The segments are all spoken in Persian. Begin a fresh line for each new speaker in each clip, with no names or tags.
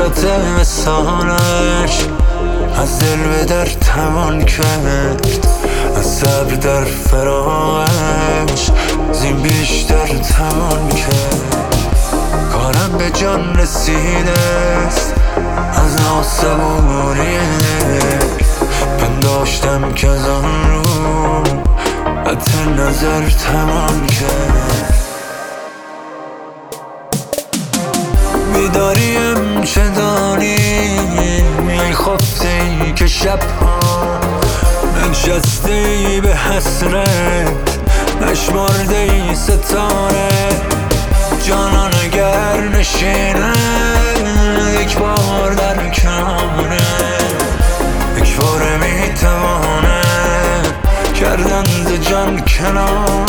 حالت وصالش از دل به در توان کرد، از صبر در فراقش زین بیشتر توان کرد. کارم به جان رسیده است از ناصبوری، پنداشتم که از آن رو قطع نظر توان کرد. بیداریم چه دانی ای خفته ای که شبها نشسته ای به حسرت، نشمرده ای ستاره. جانان اگر نشینه یک بار در کناره، یک باره میتوانه کردن ز جان کنار.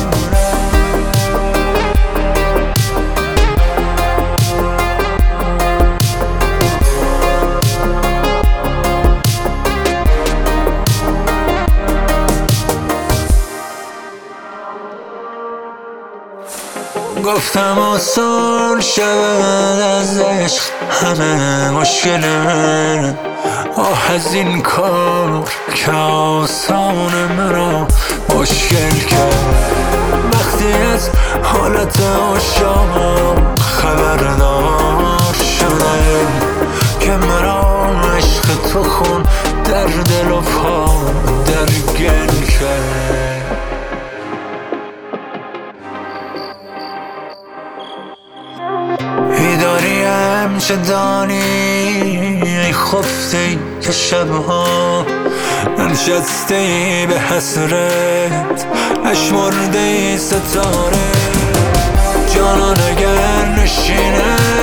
گفتم آسان شود از عشق همه مشکله، آه از این کار که آسان مرا مشکل کرد. وقتی از حالت عاشق خبردار شدم که مرا عشق تو خون در دل و پا در گل کرد. بیداریم چه دانی ای خفته ای که شبها نشسته ای به حسرت، نشمرده ای ستاره. جانان اگر نشینه